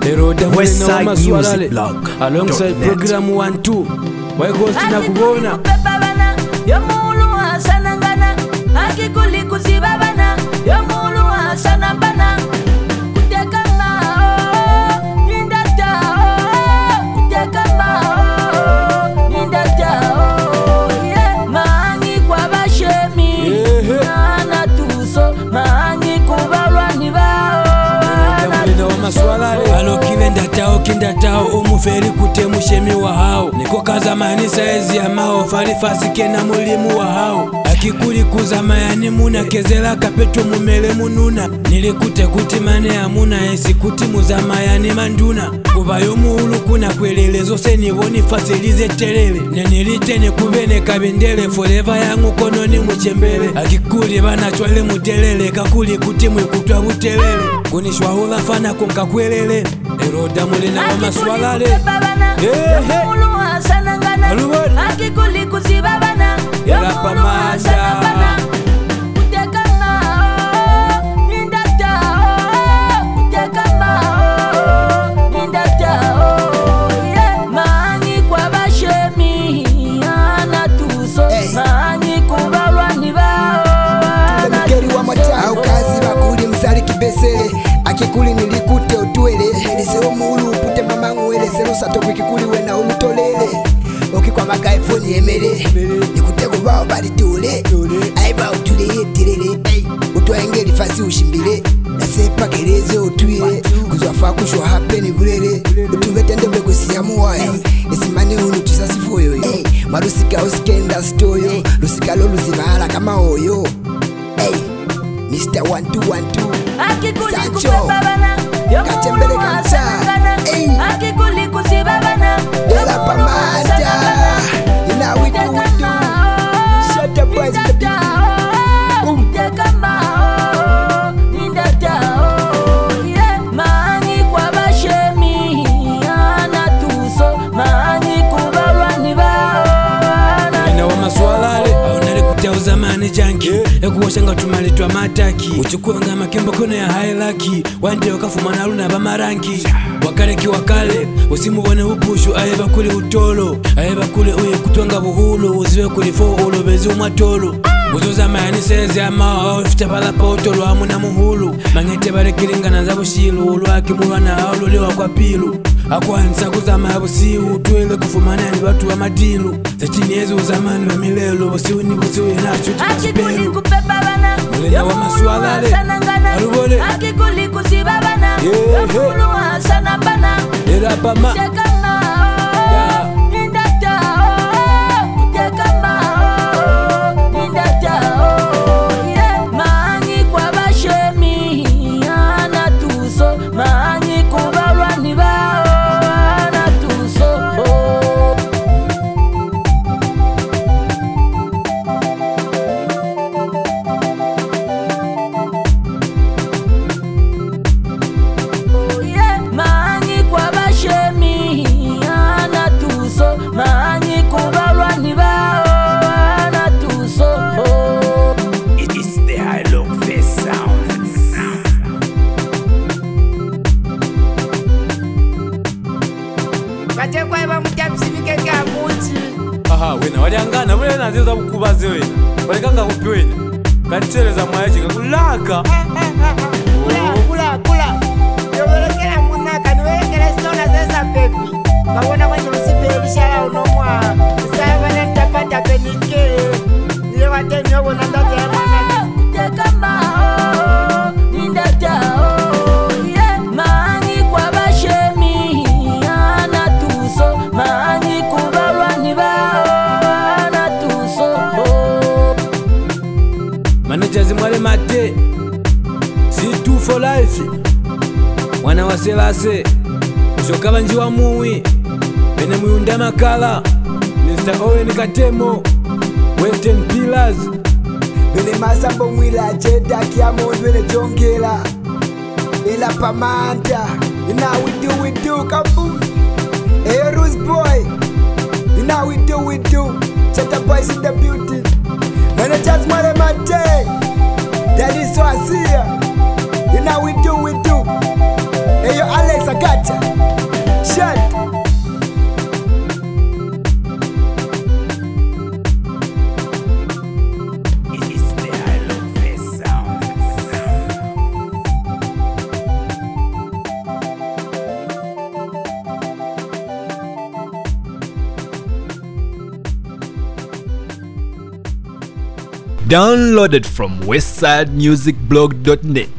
Westside Music Blog alongside program 1-2 Waigosti na kubona Yomulu asana ngana Akikuli kuzibabana Yomulu asana bana Kuteka mao Nindata Kuteka mao Nindata Maangi kwa bashemi Nana tuso Maangi kubalwa nibao Alo kindatao umuferi kute mushemi wa hao niko kazamani saizi ya mao farifasike na mulimu wa hao akikuli kuzamayani muna kezela kapeto mumele mununa nilikute kuti mane ya muna esi kuti muzamayani manduna kubayo muulu kuna kwelele zose niboni fasilize telele nenilitene kubene kabendele forever yangu kononi muchembele akikuli bana chwale mutelele kakuli kuti mwikutwa butelele kunishwa hula fana kunkakwelele eroda mulina wa maswalale Yomulu asana ngana Akikuli kuzibabana Yomulu asana bana Kuteka mao Nindata Kuteka mao Nindata Maangi kwa bashemi Ana tuso Maangi kubalwa nibao Mkeri wa mata au kazi bakuli msali kibesele akikuli nilikute utwele elise omulu upute mama ngwele serusa tokwe kikuli wena ulutolele okikwa maka iPhone yemele nikute kubao bali tule aiba utule yetelele utwaengeli fasi ushimbile nasepa gereze utwile kuzwafa kushwa hapeni bulele utubetende begusiya muwayo esimane unu tusasifoyo marusika usikenda stoyo rusika lo luzimala kama oyo Mr. 1212 Sancho Kachembele Kamsa Akikuli kuzibabana Dela Pamada Ina widu Shut up boys Kuteka mao Nindata Maangi kwa bashemi Ana tuso Maangi kubalwa nibao Nina wa maswalale aunale kutia uzamani janki ekuwashanga tumalitwa mataki uchukuanga makembo kone ya hailaki wande wakafuma na luna bamarangi wakaleki wakale usimubone upushu ayeba kule utolo ayeba kule uye kutwanga buhulu uziwe kulifo ulobezi umatolo uzuza mayani seze ama ofita pala pa utolo amu na muhulu mangete barekiringana za bushilu ulwaki muwana aululiwa kwa pilu akwanisa kuzama ya busiu tuwele kufumana ni watu wa madilu zetiniezi uzamani wa milelo busiu ni busiu inachu tukasipelu mulena wa maswalale alubole akikuli kuzibabana yomulu asana bana erapama Maangi kwa bashemi ana tuso Maangi kubalwa nibao ana tuso Maangi kwa bashemi ana tuso Maangi kubalwa nibao ana tuso It is the high long face sound. Wachekwa iba mutapsimike kamuchi aha wena waliangana vule naziza bukubaze wena walikanga kupi wena katitereza mwayachi kakulaka Kula Yoberekela munaka niwekele sona zesa pepi Kawona mwenye msipelishala unomwa Isaba na nitapata penikele Nile wateni yobo na ndate ya mwana Kuteka mao Nindata Maangi kwa bashemi ana tuso Maangi kubalwa nibao ana tuso managers mwale mate C2 for life mwana wa selase ushoka banji wa muwi bene muyunda makala Mr. Owen Katemo Western Pillars Bene masambo mwila jeda kia mondwene jongela Ela Pamanda Ina we do kabu Erus boy Ina we do Chata boys in the beauty Managers mwale mate Daddy so asia Ina we do Eyo Alex Agata Downloaded from westsidemusicblog.net.